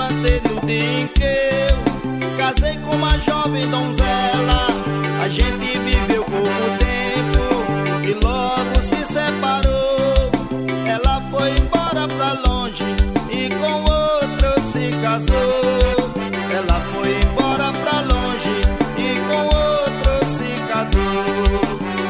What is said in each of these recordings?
plantei no dia em que eu casei com uma jovem donzela. A gente viveu pouco tempo e logo se separou. Ela foi embora pra longe e com outro se casou. Ela foi embora pra longe e com outro se casou.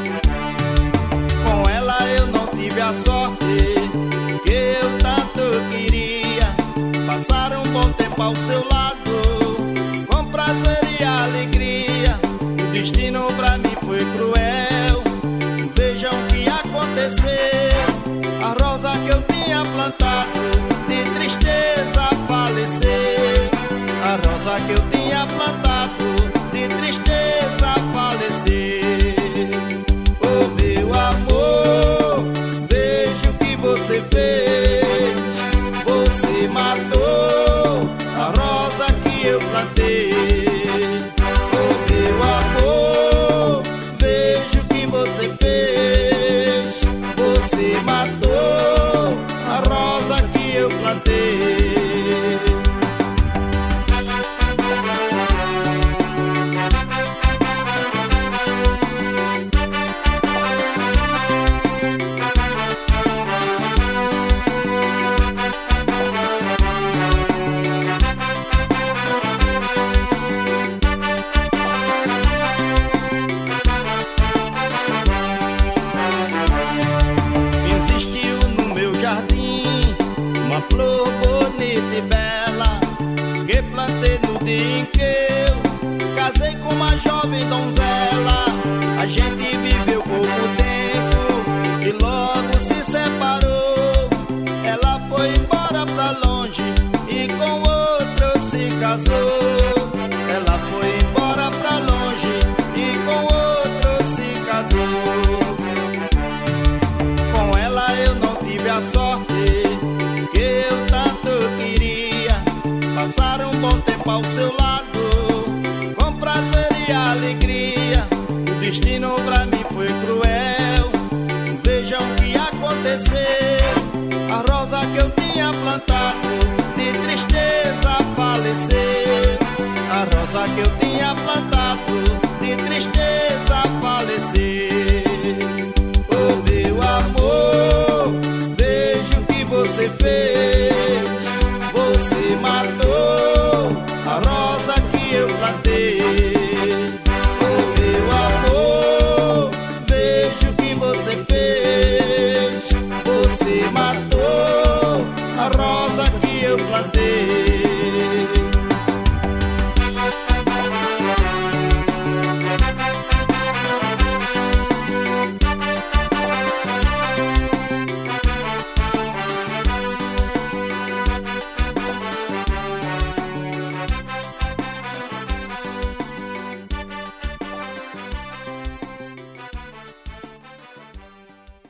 Com ela eu não tive a sorte que eu tanto queria, passar um bom tempo ao seu lado, com prazer e alegria. O destino pra mim foi cruel, vejam o que aconteceu. A rosa que eu tinha plantado, de tristeza faleceu. A rosa que eu tinha plantado, de tristeza faleceu. Oh meu amor, veja o que você fez. Você matou a rosa que eu plantei. Oh meu amor, veja o que você fez. Você matou a rosa que eu plantei. Uma flor bonita e bela que plantei no dia em que eu casei com uma jovem donzela. A gente viveu pouco tempo e logo se separou. Ela foi embora pra longe e com outro se casou. Ela foi embora pra longe e com outro se casou. Com ela eu não tive a sorte que eu tanto queria, passar um bom tempo ao seu lado, com prazer e alegria. O destino pra mim foi cruel, vejam o que aconteceu. A rosa que eu tinha plantado, de tristeza faleceu. A rosa que eu tinha plantado, de tristeza faleceu. Oh meu amor, veja o que você fez. Você matou a rosa que eu plantei. Oh meu amor, veja o que você fez. Você matou a rosa que eu plantei.